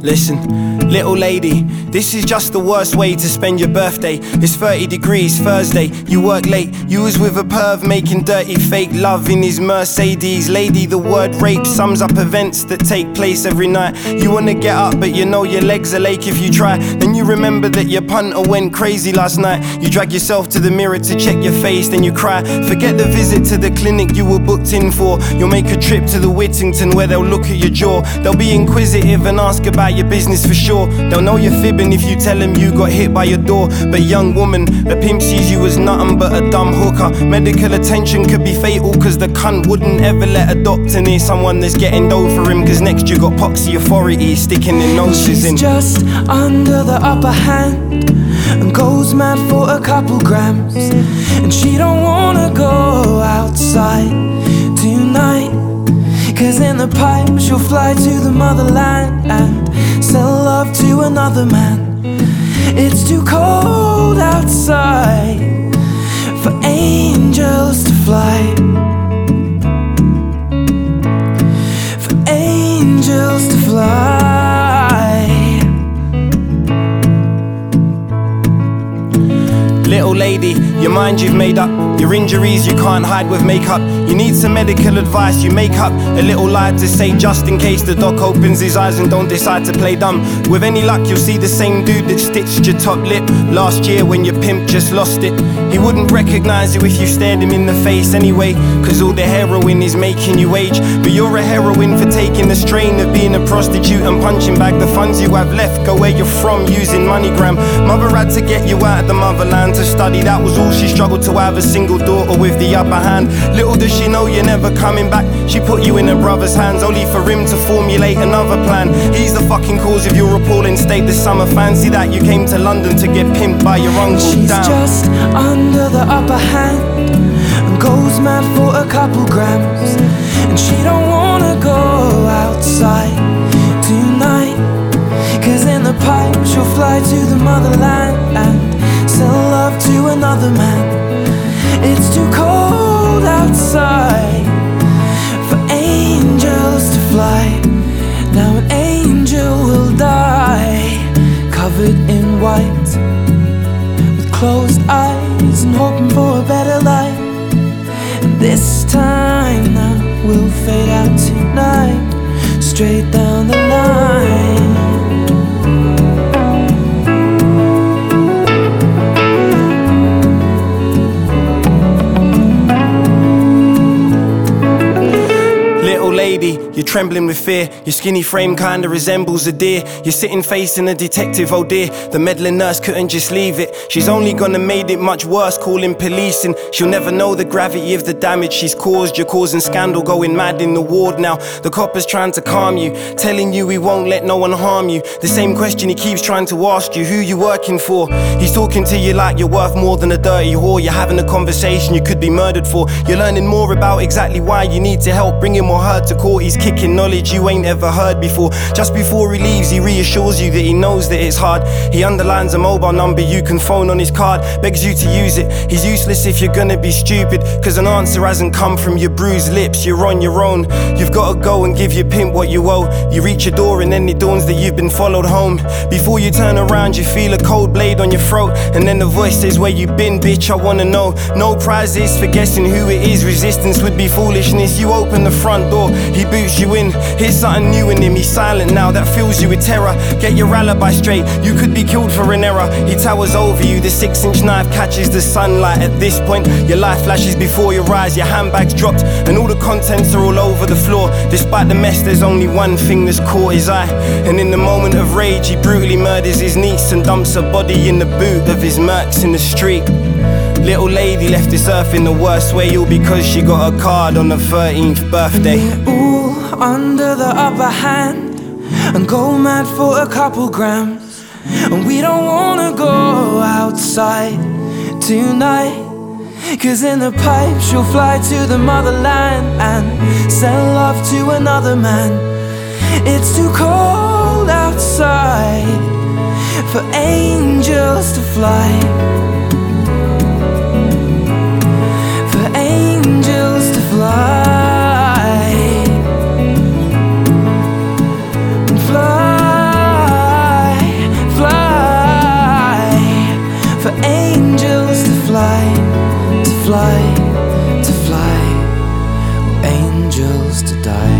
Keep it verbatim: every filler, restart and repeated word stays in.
Listen, little lady, this is just the worst way to spend your birthday. It's thirty degrees, Thursday, you work late. You was with a perv making dirty fake love in his Mercedes. Lady, the word rape sums up events that take place every night. You wanna get up but you know your legs are ache if you try. Then you remember that your punter went crazy last night. You drag yourself to the mirror to check your face, then you cry. Forget the visit to the clinic you were booked in for. You'll make a trip to the Whittington where they'll look at your jaw. They'll be inquisitive and ask about your business for sure. They'll know you're fibbing if you tell them you got hit by your door. But young woman, the pimp sees you as nothing but a dumb hooker. Medical attention could be fatal, cause the cunt wouldn't ever let a doctor near someone that's getting dough for him. Cause next you got poxy authority sticking their noses She's in. She's just under the upper hand and goes mad for a couple grams. And she don't wanna go outside tonight, cause in the pipe she'll fly to the motherland and sell love to another man. It's too cold outside for angels to fly, for angels to fly. Little lady, your mind you've made up, your injuries you can't hide with makeup. You need some medical advice, you make up a little lie to say just in case the doc opens his eyes and don't decide to play dumb. With any luck you'll see the same dude that stitched your top lip last year when your pimp just lost it. He wouldn't recognize you if you stared him in the face anyway, cause all the heroin is making you age. But you're a heroine for taking the strain of being a prostitute and punching back the funds you have left. Go where you're from using MoneyGram. Mother had to get you out of the motherland to study, that was all. She struggled to have a single daughter with the upper hand. Little does she know you're never coming back. She put you in her brother's hands only for him to formulate another plan. He's the fucking cause of your appalling state this summer. Fancy that you came to London to get pimped by your uncle. She's down. just under the upper hand and goes mad for a couple grams. And she don't wanna go outside tonight, cause in the pipe she'll fly to the motherland and sell love to another man. It's too cold outside for angels to fly. Now an angel will die, covered in white, with closed eyes and hoping for a better life. And this time now we'll fade out tonight, straight down the line. Lady, you're trembling with fear. Your skinny frame kinda resembles a deer. You're sitting facing a detective, oh dear. The meddling nurse couldn't just leave it. She's only gonna made it much worse, calling police, and she'll never know the gravity of the damage she's caused. You're causing scandal, going mad in the ward now. The copper's trying to calm you, telling you he won't let no one harm you. The same question he keeps trying to ask you, who you working for? He's talking to you like you're worth more than a dirty whore. You're having a conversation you could be murdered for. You're learning more about exactly why you need to help, bring him or her to court. He's kicking knowledge you ain't ever heard before. Just before he leaves, he reassures you that he knows that it's hard. He underlines a mobile number you can phone on his card, begs you to use it. He's useless if you're gonna be stupid, cause an answer hasn't come from your bruised lips. You're on your own, you've gotta go and give your pimp what you owe. You reach your door and then it dawns that you've been followed home. Before you turn around you feel a cold blade on your throat, and then the voice says, where you been, bitch, I wanna know. No prizes for guessing who it is, resistance would be foolishness. You open the front door, he boots you in. Here's something new in him, he's silent now, that fills you with terror. Get your alibi straight, you could be killed for an error. He towers over you, the six inch knife catches the sunlight. At this point, your life flashes before your eyes. Your handbag's dropped and all the contents are all over the floor. Despite the mess, there's only one thing that's caught his eye, and in the moment of rage he brutally murders his niece and dumps her body in the boot of his Mercs in the street. Little lady left this earth in the worst way, all because she got a card on her thirteenth birthday. Ooh, under the upper hand and go mad for a couple grams. And we don't wanna go outside tonight, cause in the pipe she'll fly to the motherland and sell love to another man. It's too cold outside for angels to fly, for angels to fly, fly. deserves to die.